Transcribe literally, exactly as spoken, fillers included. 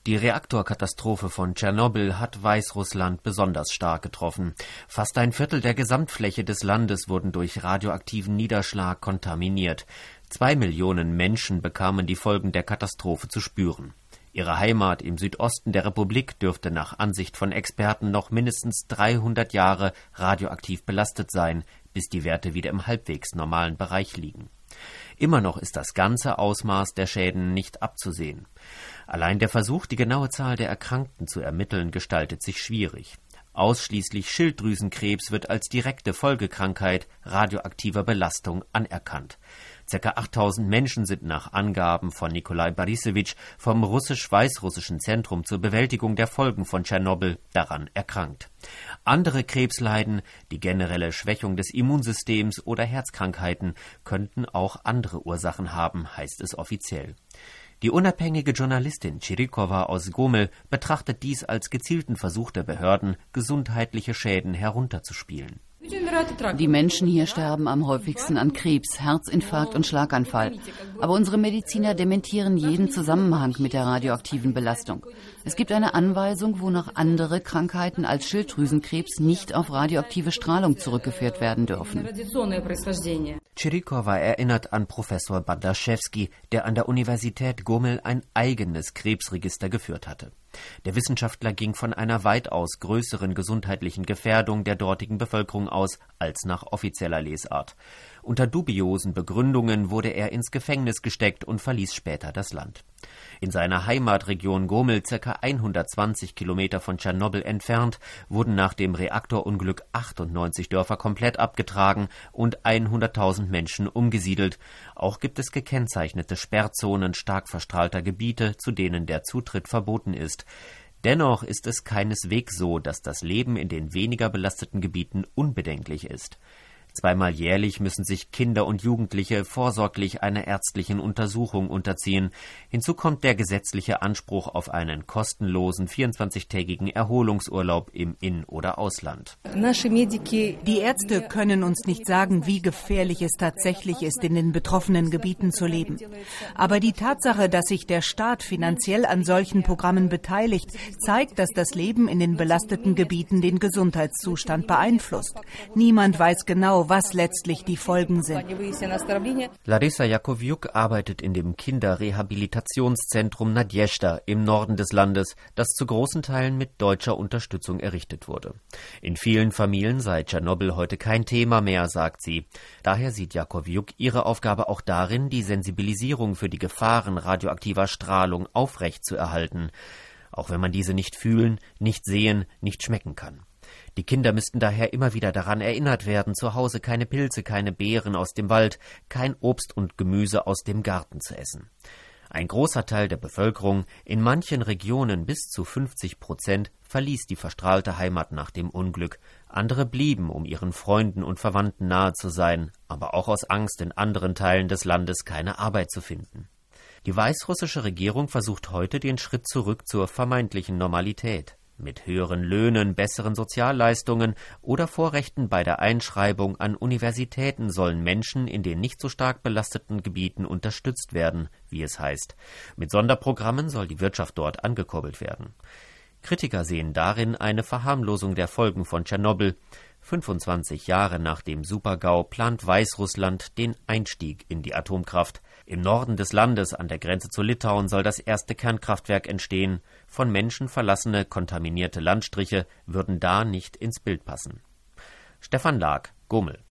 Die Reaktorkatastrophe von Tschernobyl hat Weißrussland besonders stark getroffen. Fast ein Viertel der Gesamtfläche des Landes wurden durch radioaktiven Niederschlag kontaminiert. Zwei Millionen Menschen bekamen die Folgen der Katastrophe zu spüren. Ihre Heimat im Südosten der Republik dürfte nach Ansicht von Experten noch mindestens dreihundert Jahre radioaktiv belastet sein, bis die Werte wieder im halbwegs normalen Bereich liegen. Immer noch ist das ganze Ausmaß der Schäden nicht abzusehen. Allein der Versuch, die genaue Zahl der Erkrankten zu ermitteln, gestaltet sich schwierig. Ausschließlich Schilddrüsenkrebs wird als direkte Folgekrankheit radioaktiver Belastung anerkannt. Circa achttausend Menschen sind nach Angaben von Nikolai Borisewitsch vom russisch-weißrussischen Zentrum zur Bewältigung der Folgen von Tschernobyl daran erkrankt. Andere Krebsleiden, die generelle Schwächung des Immunsystems oder Herzkrankheiten könnten auch andere Ursachen haben, heißt es offiziell. Die unabhängige Journalistin Chirikova aus Gomel betrachtet dies als gezielten Versuch der Behörden, gesundheitliche Schäden herunterzuspielen. Die Menschen hier sterben am häufigsten an Krebs, Herzinfarkt und Schlaganfall. Aber unsere Mediziner dementieren jeden Zusammenhang mit der radioaktiven Belastung. Es gibt eine Anweisung, wonach andere Krankheiten als Schilddrüsenkrebs nicht auf radioaktive Strahlung zurückgeführt werden dürfen. Chirikova erinnert an Professor Badaszewski, der an der Universität Gomel ein eigenes Krebsregister geführt hatte. Der Wissenschaftler ging von einer weitaus größeren gesundheitlichen Gefährdung der dortigen Bevölkerung aus als nach offizieller Lesart. Unter dubiosen Begründungen wurde er ins Gefängnis gesteckt und verließ später das Land. In seiner Heimatregion Gomel, ca. hundertzwanzig Kilometer von Tschernobyl entfernt, wurden nach dem Reaktorunglück achtundneunzig Dörfer komplett abgetragen und hunderttausend Menschen umgesiedelt. Auch gibt es gekennzeichnete Sperrzonen stark verstrahlter Gebiete, zu denen der Zutritt verboten ist. Dennoch ist es keineswegs so, dass das Leben in den weniger belasteten Gebieten unbedenklich ist. Zweimal jährlich müssen sich Kinder und Jugendliche vorsorglich einer ärztlichen Untersuchung unterziehen. Hinzu kommt der gesetzliche Anspruch auf einen kostenlosen vierundzwanzigtägigen Erholungsurlaub im In- oder Ausland. Die Ärzte können uns nicht sagen, wie gefährlich es tatsächlich ist, in den betroffenen Gebieten zu leben. Aber die Tatsache, dass sich der Staat finanziell an solchen Programmen beteiligt, zeigt, dass das Leben in den belasteten Gebieten den Gesundheitszustand beeinflusst. Niemand weiß genau, was letztlich die Folgen sind. Larissa Jakowiuk arbeitet in dem Kinderrehabilitationszentrum Nadjezhda im Norden des Landes, das zu großen Teilen mit deutscher Unterstützung errichtet wurde. In vielen Familien sei Tschernobyl heute kein Thema mehr, sagt sie. Daher sieht Jakowiuk ihre Aufgabe auch darin, die Sensibilisierung für die Gefahren radioaktiver Strahlung aufrechtzuerhalten, auch wenn man diese nicht fühlen, nicht sehen, nicht schmecken kann. Die Kinder müssten daher immer wieder daran erinnert werden, zu Hause keine Pilze, keine Beeren aus dem Wald, kein Obst und Gemüse aus dem Garten zu essen. Ein großer Teil der Bevölkerung, in manchen Regionen bis zu fünfzig Prozent, verließ die verstrahlte Heimat nach dem Unglück. Andere blieben, um ihren Freunden und Verwandten nahe zu sein, aber auch aus Angst, in anderen Teilen des Landes keine Arbeit zu finden. Die weißrussische Regierung versucht heute den Schritt zurück zur vermeintlichen Normalität. Mit höheren Löhnen, besseren Sozialleistungen oder Vorrechten bei der Einschreibung an Universitäten sollen Menschen in den nicht so stark belasteten Gebieten unterstützt werden, wie es heißt. Mit Sonderprogrammen soll die Wirtschaft dort angekurbelt werden. Kritiker sehen darin eine Verharmlosung der Folgen von Tschernobyl. fünfundzwanzig Jahre nach dem Super-GAU plant Weißrussland den Einstieg in die Atomkraft. Im Norden des Landes, an der Grenze zu Litauen, soll das erste Kernkraftwerk entstehen. Von Menschen verlassene, kontaminierte Landstriche würden da nicht ins Bild passen. Stefan Lag, Gomel.